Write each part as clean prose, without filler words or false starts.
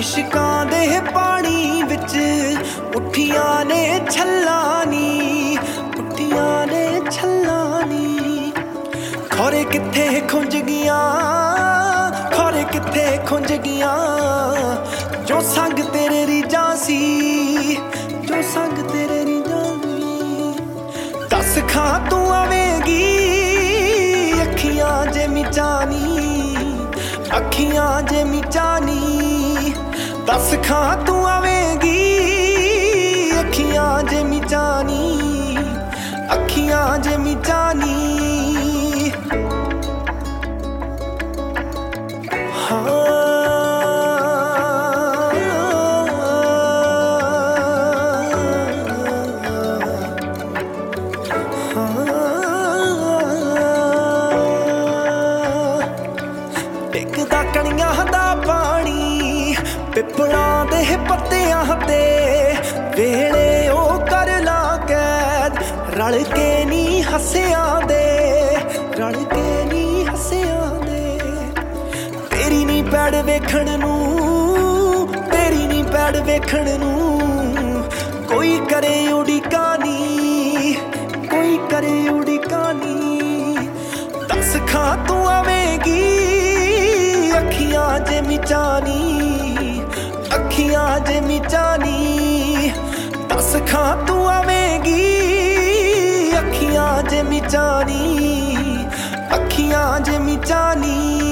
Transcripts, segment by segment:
इश्कां दे पानी विच उठियां ने छल्लां नी, उठियां ने छल्लां नी। खौरे कित्थे खुंज गियां, खौरे कित्थे खुंज गियां, जो संग तेरे रीझां सी, जो संग तेरे रीझां सी। दस खां तू आवेगी अखियां जे मिचानी, अखियां जे मिचानी। दस खां तू आवेगी अखियां जे मिचानी, अखियां जे मिचानी। टिकदा कणियां दा पानी पिपलां दे पत्तियां ते, वेले ओ कर ला कैद रल के नी हस्सियां दे, रल के नी हस्सियां दे। तेरी नी पैड़ वेखण नूं, तेरी नी पैड़ वेखण नूं, कोई करे उड़ीका नी, कोई करे उड़ीका नी। दस खां तू आवेगी अखियां जे मिचानी, अखियां जे मिचानी। दस खां तू आवेगी अखियां जे मिचानी, अखियां जे मिचानी।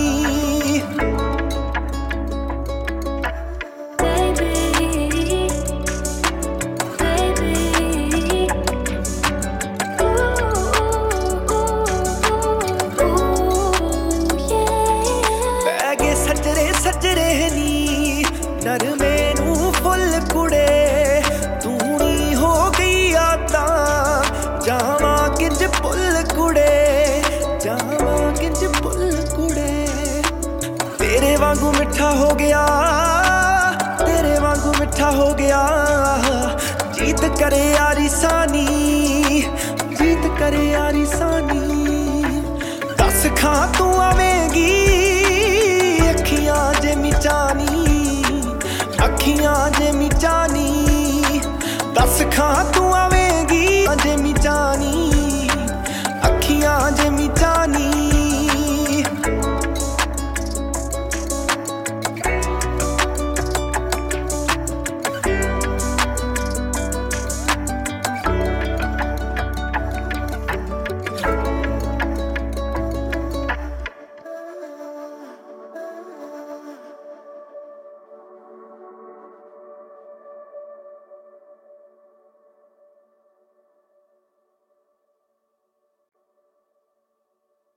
सजरे नी नरमे नूं फुल कुड़े, तू नी हो गई आता जावां किंज पुल कुड़े, जावां किंज पुल कुड़े। तेरे वांगू मिठा हो गया, तेरे वांगू मिठा हो गया, जीत करे यारी सानी, जीत करे यारी सानी। दस खां तू आवेगी अखियां जे मिचानी, अखियां जे मिचानी। दस खां तू आवेगी जे मिचानी।